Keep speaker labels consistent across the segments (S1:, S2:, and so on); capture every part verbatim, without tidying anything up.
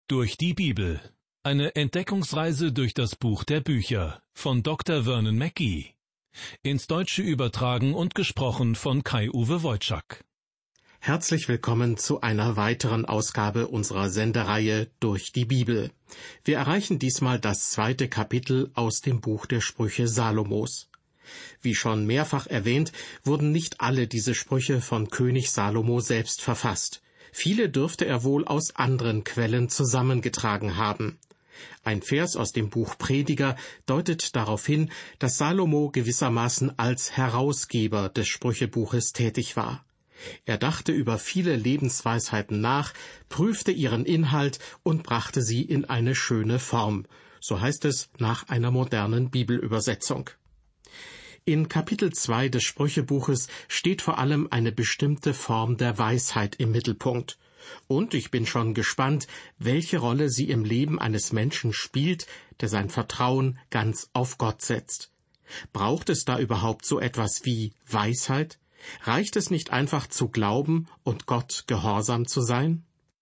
S1: Durch die Bibel. Eine Entdeckungsreise durch das Buch der Bücher von Doktor Vernon Mackey. Ins Deutsche übertragen und gesprochen von Kai-Uwe Wojczak.
S2: Herzlich willkommen zu einer weiteren Ausgabe unserer Sendereihe Durch die Bibel. Wir erreichen diesmal das zweite Kapitel aus dem Buch der Sprüche Salomos. Wie schon mehrfach erwähnt, wurden nicht alle diese Sprüche von König Salomo selbst verfasst. Viele dürfte er wohl aus anderen Quellen zusammengetragen haben. Ein Vers aus dem Buch Prediger deutet darauf hin, dass Salomo gewissermaßen als Herausgeber des Sprüchebuches tätig war. Er dachte über viele Lebensweisheiten nach, prüfte ihren Inhalt und brachte sie in eine schöne Form. So heißt es nach einer modernen Bibelübersetzung. In Kapitel zwei des Sprüchebuches steht vor allem eine bestimmte Form der Weisheit im Mittelpunkt. Und ich bin schon gespannt, welche Rolle sie im Leben eines Menschen spielt, der sein Vertrauen ganz auf Gott setzt. Braucht es da überhaupt so etwas wie Weisheit? Reicht es nicht einfach zu glauben und Gott gehorsam zu sein?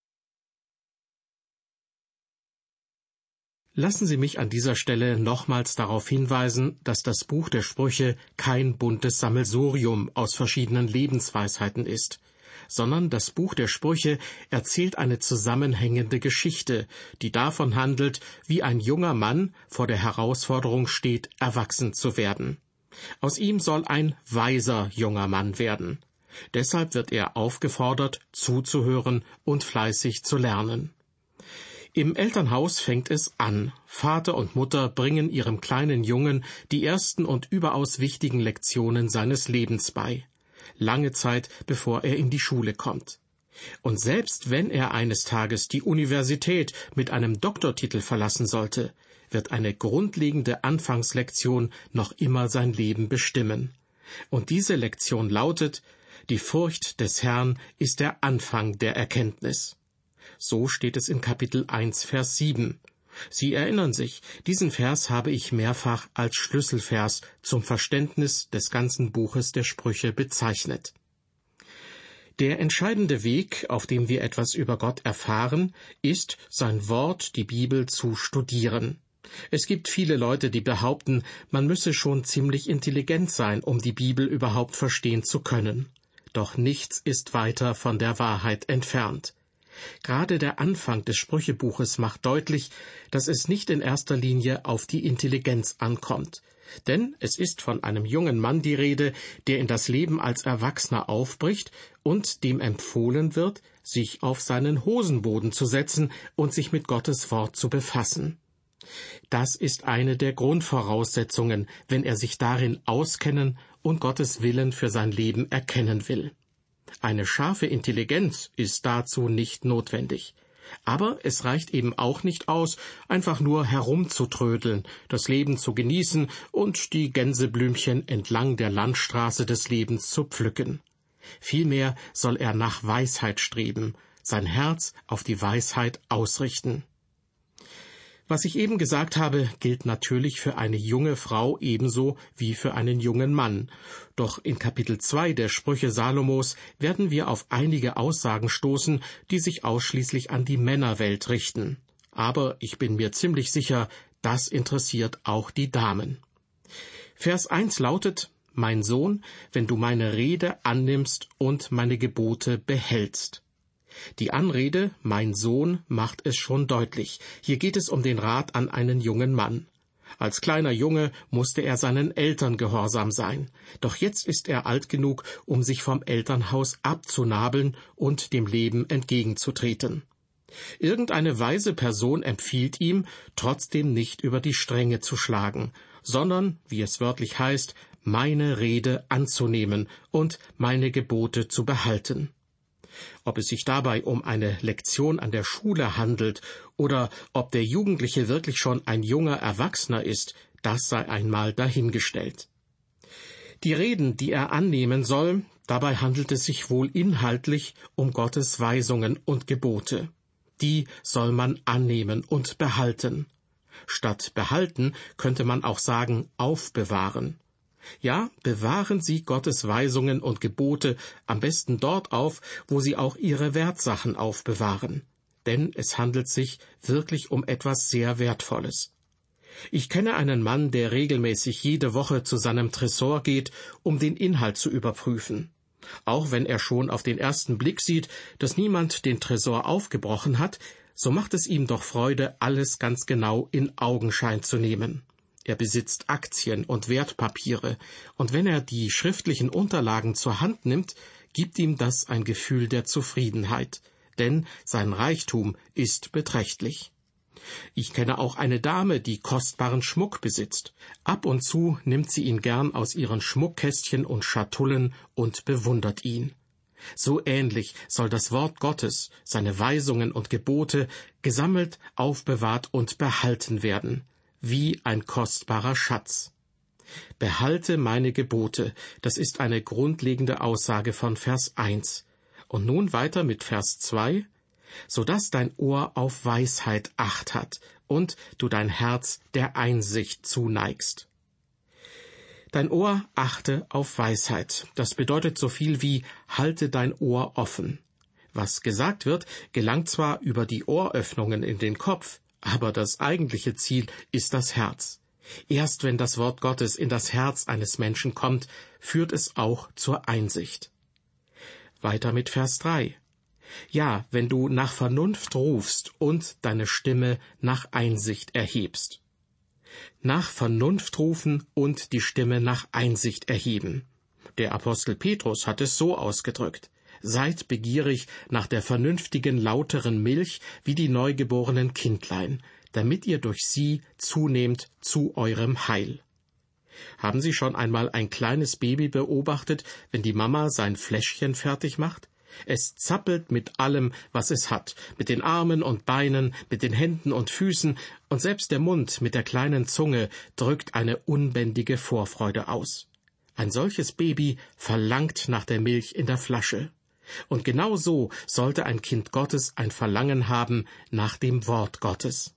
S2: Lassen Sie mich an dieser Stelle nochmals darauf hinweisen, dass das Buch der Sprüche kein buntes Sammelsurium aus verschiedenen Lebensweisheiten ist, sondern das Buch der Sprüche erzählt eine zusammenhängende Geschichte, die davon handelt, wie ein junger Mann vor der Herausforderung steht, erwachsen zu werden. Aus ihm soll ein weiser junger Mann werden. Deshalb wird er aufgefordert, zuzuhören und fleißig zu lernen. Im Elternhaus fängt es an. Vater und Mutter bringen ihrem kleinen Jungen die ersten und überaus wichtigen Lektionen seines Lebens bei. Lange Zeit, bevor er in die Schule kommt. Und selbst wenn er eines Tages die Universität mit einem Doktortitel verlassen sollte, wird eine grundlegende Anfangslektion noch immer sein Leben bestimmen. Und diese Lektion lautet: Die Furcht des Herrn ist der Anfang der Erkenntnis. So steht es in Kapitel eins, Vers sieben. Sie erinnern sich, diesen Vers habe ich mehrfach als Schlüsselvers zum Verständnis des ganzen Buches der Sprüche bezeichnet. Der entscheidende Weg, auf dem wir etwas über Gott erfahren, ist, sein Wort, die Bibel, zu studieren. Es gibt viele Leute, die behaupten, man müsse schon ziemlich intelligent sein, um die Bibel überhaupt verstehen zu können. Doch nichts ist weiter von der Wahrheit entfernt. Gerade der Anfang des Sprüchebuches macht deutlich, dass es nicht in erster Linie auf die Intelligenz ankommt. Denn es ist von einem jungen Mann die Rede, der in das Leben als Erwachsener aufbricht und dem empfohlen wird, sich auf seinen Hosenboden zu setzen und sich mit Gottes Wort zu befassen. Das ist eine der Grundvoraussetzungen, wenn er sich darin auskennen und Gottes Willen für sein Leben erkennen will. Eine scharfe Intelligenz ist dazu nicht notwendig. Aber es reicht eben auch nicht aus, einfach nur herumzutrödeln, das Leben zu genießen und die Gänseblümchen entlang der Landstraße des Lebens zu pflücken. Vielmehr soll er nach Weisheit streben, sein Herz auf die Weisheit ausrichten. Was ich eben gesagt habe, gilt natürlich für eine junge Frau ebenso wie für einen jungen Mann. Doch in Kapitel zwei der Sprüche Salomos werden wir auf einige Aussagen stoßen, die sich ausschließlich an die Männerwelt richten. Aber ich bin mir ziemlich sicher, das interessiert auch die Damen. Vers eins lautet: Mein Sohn, wenn du meine Rede annimmst und meine Gebote behältst. Die Anrede, mein Sohn, macht es schon deutlich. Hier geht es um den Rat an einen jungen Mann. Als kleiner Junge musste er seinen Eltern gehorsam sein. Doch jetzt ist er alt genug, um sich vom Elternhaus abzunabeln und dem Leben entgegenzutreten. Irgendeine weise Person empfiehlt ihm, trotzdem nicht über die Stränge zu schlagen, sondern, wie es wörtlich heißt, meine Rede anzunehmen und meine Gebote zu behalten. Ob es sich dabei um eine Lektion an der Schule handelt oder ob der Jugendliche wirklich schon ein junger Erwachsener ist, das sei einmal dahingestellt. Die Reden, die er annehmen soll, dabei handelt es sich wohl inhaltlich um Gottes Weisungen und Gebote. Die soll man annehmen und behalten. Statt behalten könnte man auch sagen aufbewahren. Ja, bewahren Sie Gottes Weisungen und Gebote am besten dort auf, wo Sie auch Ihre Wertsachen aufbewahren. denn es handelt sich wirklich um etwas sehr Wertvolles. Ich kenne einen Mann, der regelmäßig jede Woche zu seinem Tresor geht, um den Inhalt zu überprüfen. Auch wenn er schon auf den ersten Blick sieht, dass niemand den Tresor aufgebrochen hat, so macht es ihm doch Freude, alles ganz genau in Augenschein zu nehmen. Er besitzt Aktien und Wertpapiere, und wenn er die schriftlichen Unterlagen zur Hand nimmt, gibt ihm das ein Gefühl der Zufriedenheit, denn sein Reichtum ist beträchtlich. Ich kenne auch eine Dame, die kostbaren Schmuck besitzt. Ab und zu nimmt sie ihn gern aus ihren Schmuckkästchen und Schatullen und bewundert ihn. So ähnlich soll das Wort Gottes, seine Weisungen und Gebote, gesammelt, aufbewahrt und behalten werden, wie ein kostbarer Schatz. Behalte meine Gebote, das ist eine grundlegende Aussage von Vers eins. Und nun weiter mit Vers zwei. So dass dein Ohr auf Weisheit Acht hat und du dein Herz der Einsicht zuneigst. Dein Ohr achte auf Weisheit. Das bedeutet so viel wie halte dein Ohr offen. Was gesagt wird, gelangt zwar über die Ohröffnungen in den Kopf, aber das eigentliche Ziel ist das Herz. Erst wenn das Wort Gottes in das Herz eines Menschen kommt, führt es auch zur Einsicht. Weiter mit Vers drei. Ja, wenn du nach Vernunft rufst und deine Stimme nach Einsicht erhebst. Nach Vernunft rufen und die Stimme nach Einsicht erheben. Der Apostel Petrus hat es so ausgedrückt: Seid begierig nach der vernünftigen, lauteren Milch wie die neugeborenen Kindlein, damit ihr durch sie zunehmt zu eurem Heil. Haben Sie schon einmal ein kleines Baby beobachtet, wenn die Mama sein Fläschchen fertig macht? Es zappelt mit allem, was es hat, mit den Armen und Beinen, mit den Händen und Füßen, und selbst der Mund mit der kleinen Zunge drückt eine unbändige Vorfreude aus. Ein solches Baby verlangt nach der Milch in der Flasche. Und genau so sollte ein Kind Gottes ein Verlangen haben nach dem Wort Gottes.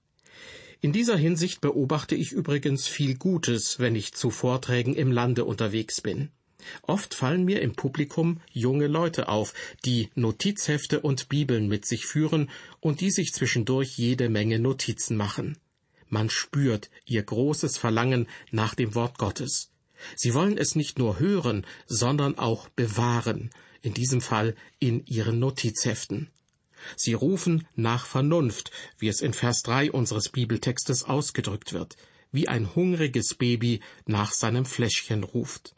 S2: In dieser Hinsicht beobachte ich übrigens viel Gutes, wenn ich zu Vorträgen im Lande unterwegs bin. Oft fallen mir im Publikum junge Leute auf, die Notizhefte und Bibeln mit sich führen und die sich zwischendurch jede Menge Notizen machen. Man spürt ihr großes Verlangen nach dem Wort Gottes. Sie wollen es nicht nur hören, sondern auch bewahren, in diesem Fall in ihren Notizheften. Sie rufen nach Vernunft, wie es in Vers drei unseres Bibeltextes ausgedrückt wird, wie ein hungriges Baby nach seinem Fläschchen ruft.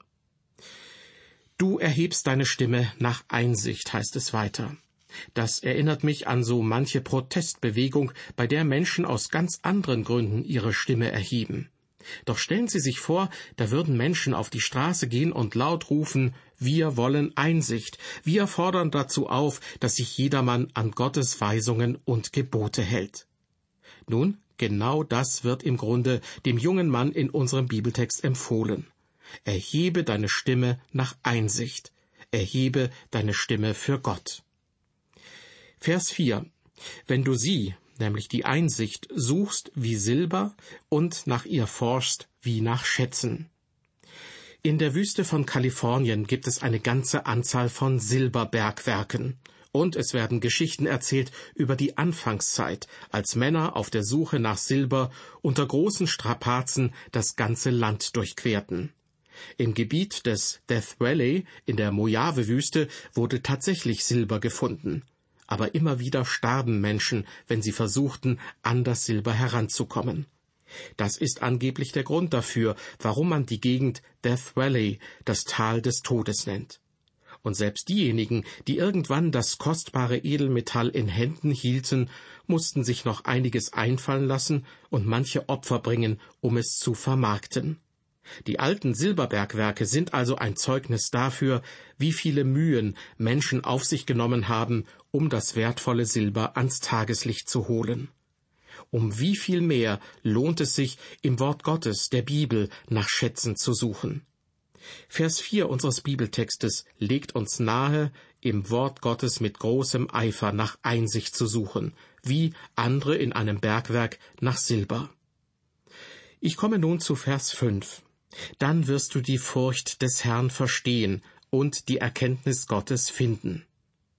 S2: Du erhebst deine Stimme nach Einsicht, heißt es weiter. Das erinnert mich an so manche Protestbewegung, bei der Menschen aus ganz anderen Gründen ihre Stimme erheben. Doch stellen Sie sich vor, da würden Menschen auf die Straße gehen und laut rufen: Wir wollen Einsicht. Wir fordern dazu auf, dass sich jedermann an Gottes Weisungen und Gebote hält. Nun, genau das wird im Grunde dem jungen Mann in unserem Bibeltext empfohlen. Erhebe deine Stimme nach Einsicht. Erhebe deine Stimme für Gott. Vers vier. Wenn du sie, nämlich die Einsicht, suchst wie Silber und nach ihr forschst wie nach Schätzen. In der Wüste von Kalifornien gibt es eine ganze Anzahl von Silberbergwerken. Und es werden Geschichten erzählt über die Anfangszeit, als Männer auf der Suche nach Silber unter großen Strapazen das ganze Land durchquerten. Im Gebiet des Death Valley in der Mojave-Wüste wurde tatsächlich Silber gefunden. Aber immer wieder starben Menschen, wenn sie versuchten, an das Silber heranzukommen. Das ist angeblich der Grund dafür, warum man die Gegend Death Valley, das Tal des Todes, nennt. Und selbst diejenigen, die irgendwann das kostbare Edelmetall in Händen hielten, mussten sich noch einiges einfallen lassen und manche Opfer bringen, um es zu vermarkten. Die alten Silberbergwerke sind also ein Zeugnis dafür, wie viele Mühen Menschen auf sich genommen haben, um das wertvolle Silber ans Tageslicht zu holen. Um wie viel mehr lohnt es sich, im Wort Gottes, der Bibel, nach Schätzen zu suchen. Vers vier unseres Bibeltextes legt uns nahe, im Wort Gottes mit großem Eifer nach Einsicht zu suchen, wie andere in einem Bergwerk nach Silber. Ich komme nun zu Vers fünf. Dann wirst du die Furcht des Herrn verstehen und die Erkenntnis Gottes finden.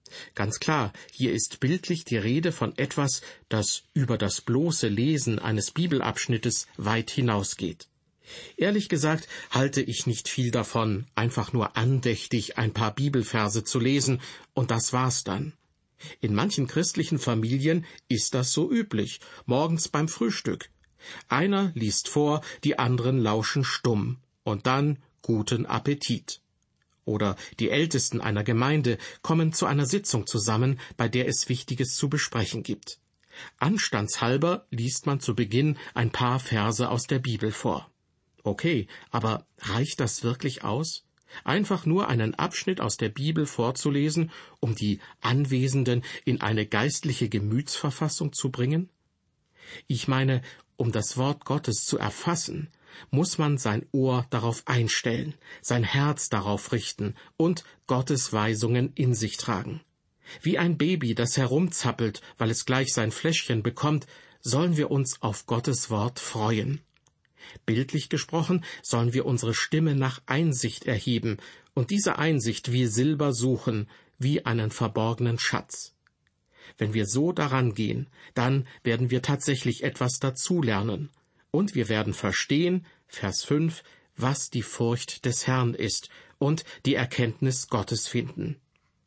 S2: Ganz klar, hier ist bildlich die Rede von etwas, das über das bloße Lesen eines Bibelabschnittes weit hinausgeht. Ehrlich gesagt halte ich nicht viel davon, einfach nur andächtig ein paar Bibelverse zu lesen, und das war's dann. In manchen christlichen Familien ist das so üblich, morgens beim Frühstück. Einer liest vor, die anderen lauschen stumm, und dann guten Appetit. Oder die Ältesten einer Gemeinde kommen zu einer Sitzung zusammen, bei der es Wichtiges zu besprechen gibt. Anstandshalber liest man zu Beginn ein paar Verse aus der Bibel vor. Okay, aber reicht das wirklich aus? Einfach nur einen Abschnitt aus der Bibel vorzulesen, um die Anwesenden in eine geistliche Gemütsverfassung zu bringen? Ich meine, um das Wort Gottes zu erfassen, muss man sein Ohr darauf einstellen, sein Herz darauf richten und Gottes Weisungen in sich tragen. Wie ein Baby, das herumzappelt, weil es gleich sein Fläschchen bekommt, sollen wir uns auf Gottes Wort freuen. Bildlich gesprochen sollen wir unsere Stimme nach Einsicht erheben und diese Einsicht wie Silber suchen, wie einen verborgenen Schatz. Wenn wir so daran gehen, dann werden wir tatsächlich etwas dazulernen. Und wir werden verstehen, Vers fünf, was die Furcht des Herrn ist und die Erkenntnis Gottes finden.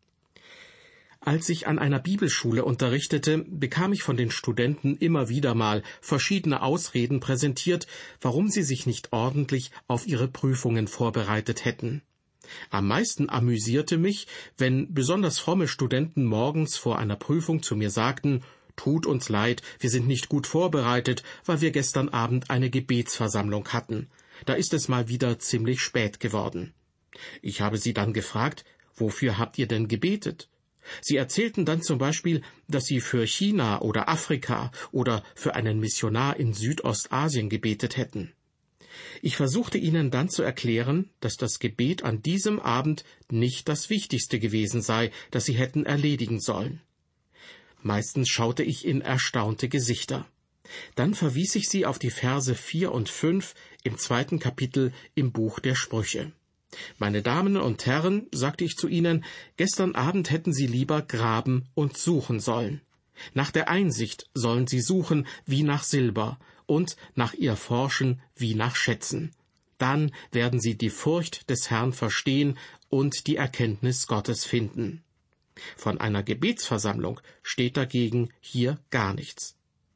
S2: Als ich an einer Bibelschule unterrichtete, bekam ich von den Studenten immer wieder mal verschiedene Ausreden präsentiert, warum sie sich nicht ordentlich auf ihre Prüfungen vorbereitet hätten. Am meisten amüsierte mich, wenn besonders fromme Studenten morgens vor einer Prüfung zu mir sagten: »Tut uns leid, wir sind nicht gut vorbereitet, weil wir gestern Abend eine Gebetsversammlung hatten. Da ist es mal wieder ziemlich spät geworden.« Ich habe sie dann gefragt: »Wofür habt ihr denn gebetet?« Sie erzählten dann zum Beispiel, dass sie für China oder Afrika oder für einen Missionar in Südostasien gebetet hätten. Ich versuchte ihnen dann zu erklären, dass das Gebet an diesem Abend nicht das Wichtigste gewesen sei, das sie hätten erledigen sollen. Meistens schaute ich in erstaunte Gesichter. Dann verwies ich sie auf die Verse vier und fünf im zweiten Kapitel im Buch der Sprüche. »Meine Damen und Herren«, sagte ich zu ihnen, »gestern Abend hätten Sie lieber graben und suchen sollen. Nach der Einsicht sollen Sie suchen wie nach Silber und nach ihr forschen wie nach Schätzen. Dann werden Sie die Furcht des Herrn verstehen und die Erkenntnis Gottes finden.« Von einer Gebetsversammlung steht dagegen hier gar nichts.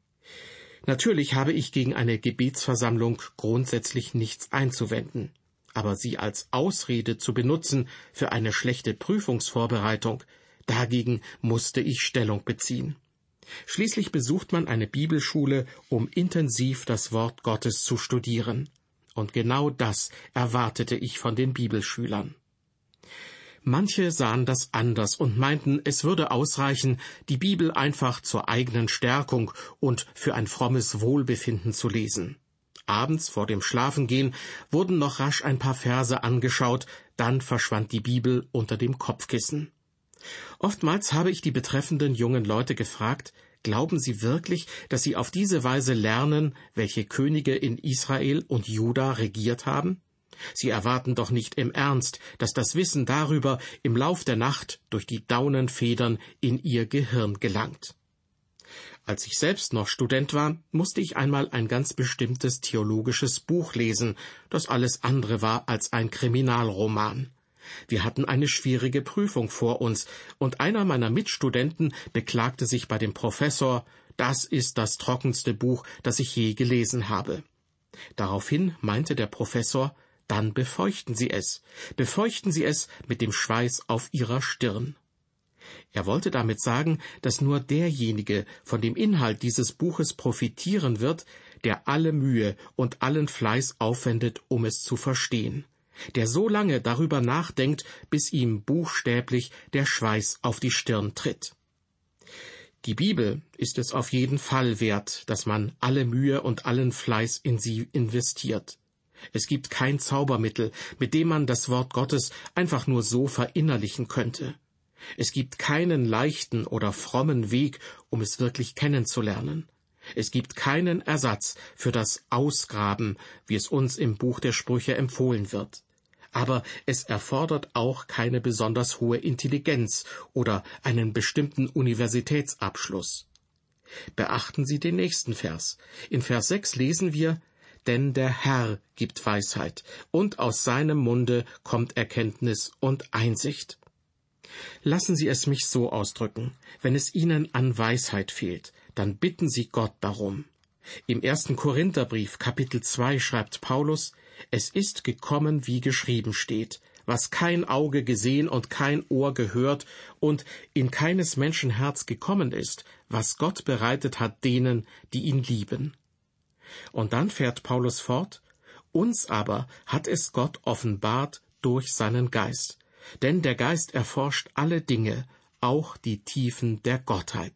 S2: Natürlich habe ich gegen eine Gebetsversammlung grundsätzlich nichts einzuwenden. Aber sie als Ausrede zu benutzen für eine schlechte Prüfungsvorbereitung, dagegen musste ich Stellung beziehen. Schließlich besucht man eine Bibelschule, um intensiv das Wort Gottes zu studieren. Und genau das erwartete ich von den Bibelschülern. Manche sahen das anders und meinten, es würde ausreichen, die Bibel einfach zur eigenen Stärkung und für ein frommes Wohlbefinden zu lesen. Abends vor dem Schlafengehen wurden noch rasch ein paar Verse angeschaut, dann verschwand die Bibel unter dem Kopfkissen. Oftmals habe ich die betreffenden jungen Leute gefragt: Glauben Sie wirklich, dass Sie auf diese Weise lernen, welche Könige in Israel und Juda regiert haben? Sie erwarten doch nicht im Ernst, dass das Wissen darüber im Lauf der Nacht durch die Daunenfedern in Ihr Gehirn gelangt. Als ich selbst noch Student war, musste ich einmal ein ganz bestimmtes theologisches Buch lesen, das alles andere war als ein Kriminalroman. Wir hatten eine schwierige Prüfung vor uns, und einer meiner Mitstudenten beklagte sich bei dem Professor: »Das ist das trockenste Buch, das ich je gelesen habe.« Daraufhin meinte der Professor: »Dann befeuchten Sie es, befeuchten Sie es mit dem Schweiß auf Ihrer Stirn.« Er wollte damit sagen, dass nur derjenige von dem Inhalt dieses Buches profitieren wird, der alle Mühe und allen Fleiß aufwendet, um es zu verstehen, der so lange darüber nachdenkt, bis ihm buchstäblich der Schweiß auf die Stirn tritt. Die Bibel ist es auf jeden Fall wert, dass man alle Mühe und allen Fleiß in sie investiert. Es gibt kein Zaubermittel, mit dem man das Wort Gottes einfach nur so verinnerlichen könnte. Es gibt keinen leichten oder frommen Weg, um es wirklich kennenzulernen. Es gibt keinen Ersatz für das Ausgraben, wie es uns im Buch der Sprüche empfohlen wird. Aber es erfordert auch keine besonders hohe Intelligenz oder einen bestimmten Universitätsabschluss. Beachten Sie den nächsten Vers. In Vers sechs lesen wir: Denn der Herr gibt Weisheit, und aus seinem Munde kommt Erkenntnis und Einsicht. Lassen Sie es mich so ausdrücken: Wenn es Ihnen an Weisheit fehlt, dann bitten Sie Gott darum. Im ersten Korintherbrief, Kapitel zwei, schreibt Paulus: Es ist gekommen, wie geschrieben steht, was kein Auge gesehen und kein Ohr gehört und in keines Menschen Herz gekommen ist, was Gott bereitet hat denen, die ihn lieben. Und dann fährt Paulus fort: Uns aber hat es Gott offenbart durch seinen Geist. Denn der Geist erforscht alle Dinge, auch die Tiefen der Gottheit.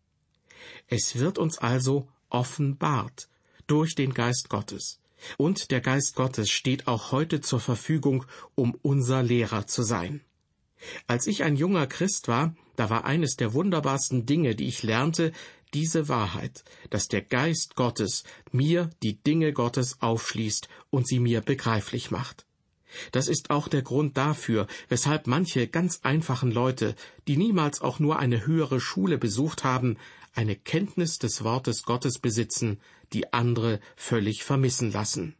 S2: Es wird uns also offenbart durch den Geist Gottes. Und der Geist Gottes steht auch heute zur Verfügung, um unser Lehrer zu sein. Als ich ein junger Christ war, da war eines der wunderbarsten Dinge, die ich lernte, diese Wahrheit, dass der Geist Gottes mir die Dinge Gottes aufschließt und sie mir begreiflich macht. Das ist auch der Grund dafür, weshalb manche ganz einfachen Leute, die niemals auch nur eine höhere Schule besucht haben, eine Kenntnis des Wortes Gottes besitzen, die andere völlig vermissen lassen.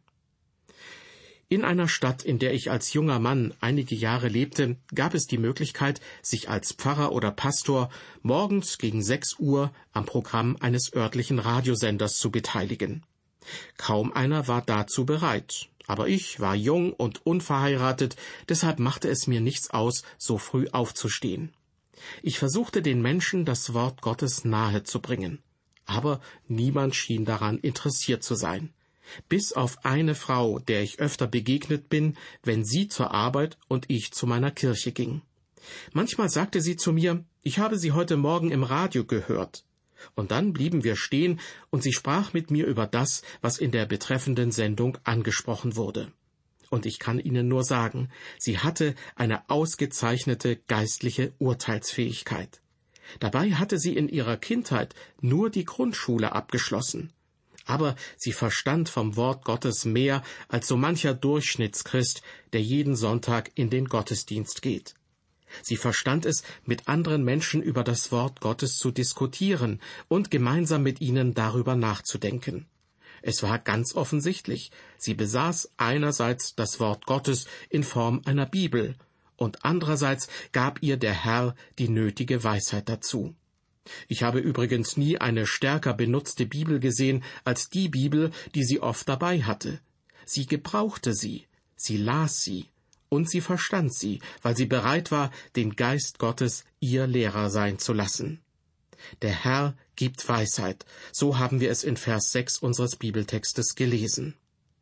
S2: In einer Stadt, in der ich als junger Mann einige Jahre lebte, gab es die Möglichkeit, sich als Pfarrer oder Pastor morgens gegen sechs Uhr am Programm eines örtlichen Radiosenders zu beteiligen. Kaum einer war dazu bereit. Aber ich war jung und unverheiratet, deshalb machte es mir nichts aus, so früh aufzustehen. Ich versuchte den Menschen das Wort Gottes nahe zu bringen. Aber niemand schien daran interessiert zu sein. Bis auf eine Frau, der ich öfter begegnet bin, wenn sie zur Arbeit und ich zu meiner Kirche ging. Manchmal sagte sie zu mir: Ich habe Sie heute Morgen im Radio gehört. Und dann blieben wir stehen, und sie sprach mit mir über das, was in der betreffenden Sendung angesprochen wurde. Und ich kann Ihnen nur sagen, sie hatte eine ausgezeichnete geistliche Urteilsfähigkeit. Dabei hatte sie in ihrer Kindheit nur die Grundschule abgeschlossen. Aber sie verstand vom Wort Gottes mehr als so mancher Durchschnittschrist, der jeden Sonntag in den Gottesdienst geht. Sie verstand es, mit anderen Menschen über das Wort Gottes zu diskutieren und gemeinsam mit ihnen darüber nachzudenken. Es war ganz offensichtlich, sie besaß einerseits das Wort Gottes in Form einer Bibel und andererseits gab ihr der Herr die nötige Weisheit dazu. Ich habe übrigens nie eine stärker benutzte Bibel gesehen als die Bibel, die sie oft dabei hatte. Sie gebrauchte sie, sie las sie. Und sie verstand sie, weil sie bereit war, den Geist Gottes ihr Lehrer sein zu lassen. Der Herr gibt Weisheit, so haben wir es in Vers sechs unseres Bibeltextes gelesen.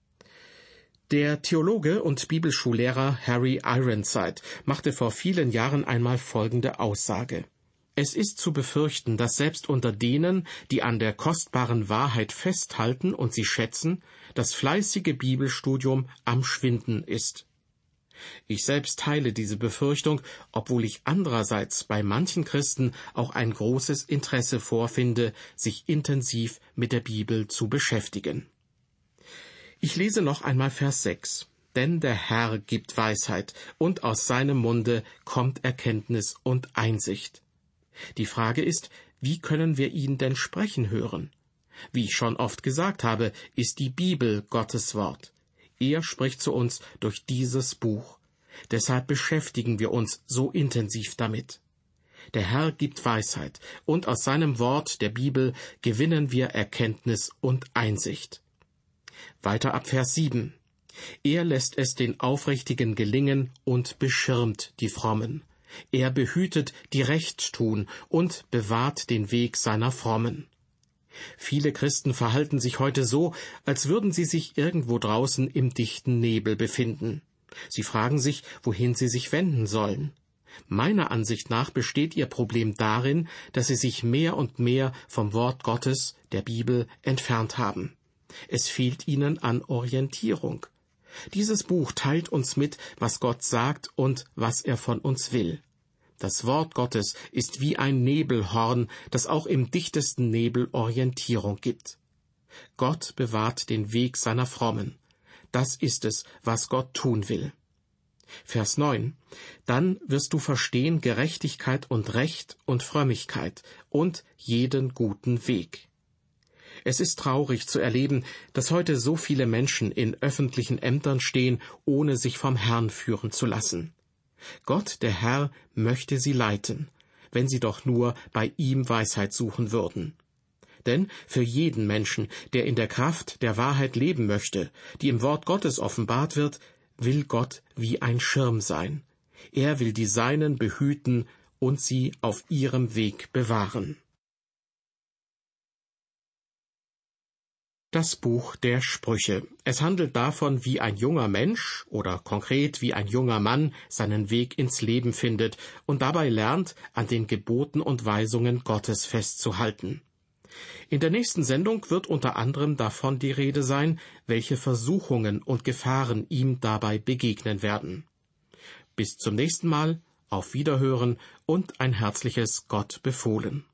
S2: Der Theologe und Bibelschullehrer Harry Ironside machte vor vielen Jahren einmal folgende Aussage: Es ist zu befürchten, dass selbst unter denen, die an der kostbaren Wahrheit festhalten und sie schätzen, das fleißige Bibelstudium am Schwinden ist. Ich selbst teile diese Befürchtung, obwohl ich andererseits bei manchen Christen auch ein großes Interesse vorfinde, sich intensiv mit der Bibel zu beschäftigen. Ich lese noch einmal Vers sechs. Denn der Herr gibt Weisheit, und aus seinem Munde kommt Erkenntnis und Einsicht. Die Frage ist, wie können wir ihn denn sprechen hören? Wie ich schon oft gesagt habe, ist die Bibel Gottes Wort. Er spricht zu uns durch dieses Buch. Deshalb beschäftigen wir uns so intensiv damit. Der Herr gibt Weisheit, und aus seinem Wort, der Bibel, gewinnen wir Erkenntnis und Einsicht. Weiter ab Vers sieben. Er lässt es den Aufrichtigen gelingen und beschirmt die Frommen. Er behütet, die Recht tun, und bewahrt den Weg seiner Frommen. Viele Christen verhalten sich heute so, als würden sie sich irgendwo draußen im dichten Nebel befinden. Sie fragen sich, wohin sie sich wenden sollen. Meiner Ansicht nach besteht ihr Problem darin, dass sie sich mehr und mehr vom Wort Gottes, der Bibel, entfernt haben. Es fehlt ihnen an Orientierung. Dieses Buch teilt uns mit, was Gott sagt und was er von uns will. Das Wort Gottes ist wie ein Nebelhorn, das auch im dichtesten Nebel Orientierung gibt. Gott bewahrt den Weg seiner Frommen. Das ist es, was Gott tun will. Vers neun. Dann wirst du verstehen Gerechtigkeit und Recht und Frömmigkeit und jeden guten Weg. Es ist traurig zu erleben, dass heute so viele Menschen in öffentlichen Ämtern stehen, ohne sich vom Herrn führen zu lassen. Gott, der Herr, möchte sie leiten, wenn sie doch nur bei ihm Weisheit suchen würden. Denn für jeden Menschen, der in der Kraft der Wahrheit leben möchte, die im Wort Gottes offenbart wird, will Gott wie ein Schirm sein. Er will die Seinen behüten und sie auf ihrem Weg bewahren. Das Buch der Sprüche. Es handelt davon, wie ein junger Mensch oder konkret wie ein junger Mann seinen Weg ins Leben findet und dabei lernt, an den Geboten und Weisungen Gottes festzuhalten. In der nächsten Sendung wird unter anderem davon die Rede sein, welche Versuchungen und Gefahren ihm dabei begegnen werden. Bis zum nächsten Mal, auf Wiederhören und ein herzliches Gott befohlen.